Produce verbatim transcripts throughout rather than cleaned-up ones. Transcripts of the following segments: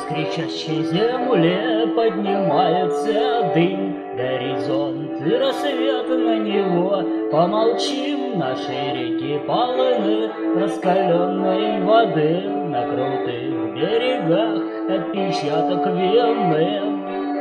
кричащей земле поднимается дым, горизонт и рассвет на него. Помолчим, наши реки полны раскаленной воды, на крутых берегах отпечаток вины.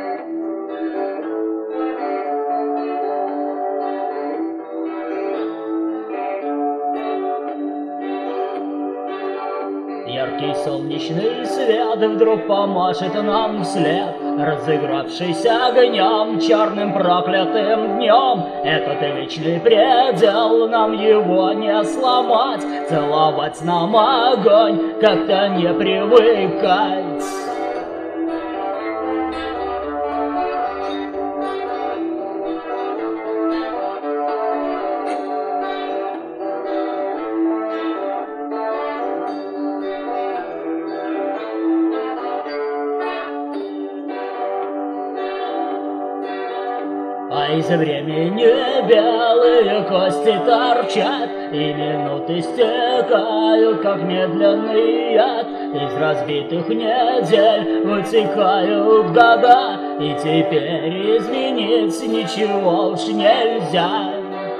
Яркий солнечный свет вдруг помашет нам вслед, разыгравшийся огнем, черным проклятым днем. Этот вечный предел, нам его не сломать, целовать нам огонь, как-то не привыкать. А из времени белые кости торчат, и минуты стекают, как медленный яд. Из разбитых недель вытекают года, и теперь изменить ничего уж нельзя.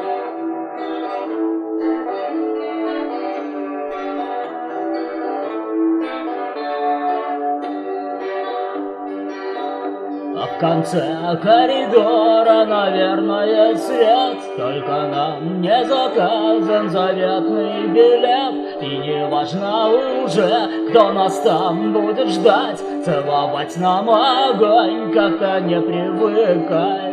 А в конце коридора, наверное, свет, только нам не заказан заветный билет. И не важно уже, кто нас там будет ждать, целовать нам огонь, как-то не привыкать.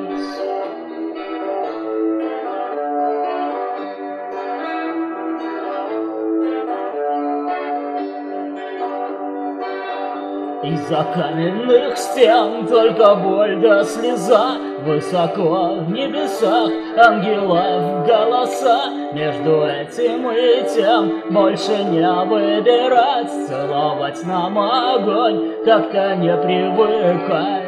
Из-за каменных стен только боль да слеза, высоко в небесах ангелов голоса. Между этим и тем больше не выбирать, целовать нам огонь, как-то не привыкать.